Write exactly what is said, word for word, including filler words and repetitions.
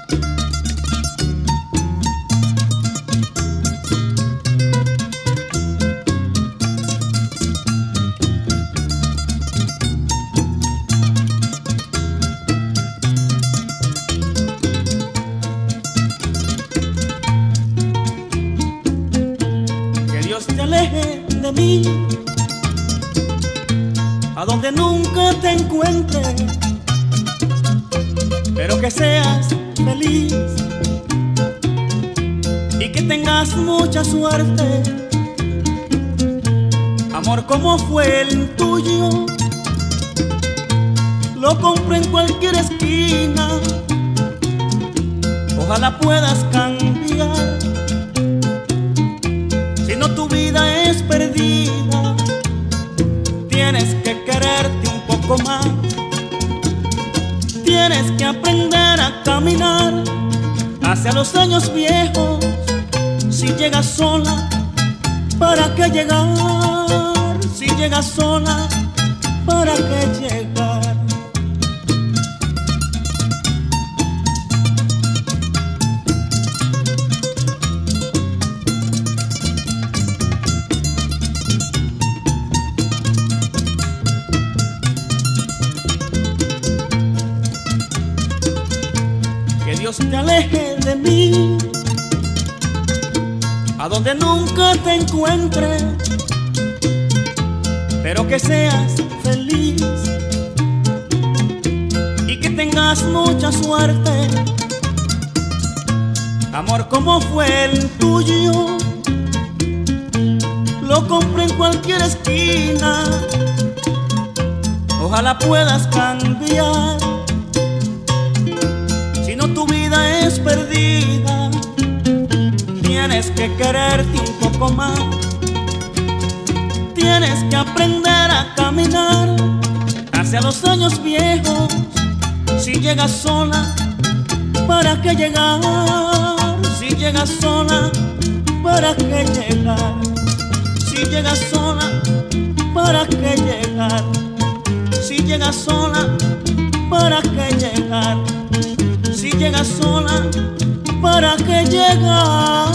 Te aleje de mí, a donde nunca te encuentre, pero que seas feliz y que tengas mucha suerte. Amor como fue el tuyo, lo compro en cualquier esquina. Ojalá puedas cambiar. Si no, tu vida es perdida. Tienes que quererte un poco más. Tienes que aprender a caminar hacia los años viejos. Si llegas sola, ¿para qué llegar? Si llegas sola, ¿para qué llegar? Que Dios te aleje de mí, a donde nunca te encuentre, pero que seas feliz y que tengas mucha suerte. Amor como fue el tuyo, lo compré en cualquier esquina. Ojalá puedas cambiar. Si no, tu vida es perdida. Tienes que quererte un poco más. Tienes que aprender a caminar hacia los años viejos. Si llegas sola, ¿para qué llegar? Si llegas sola, ¿para qué llegar? Si llegas sola, ¿para qué llegar? Si llegas sola, ¿para qué llegar? Si llegas sola, ¿para qué llegar?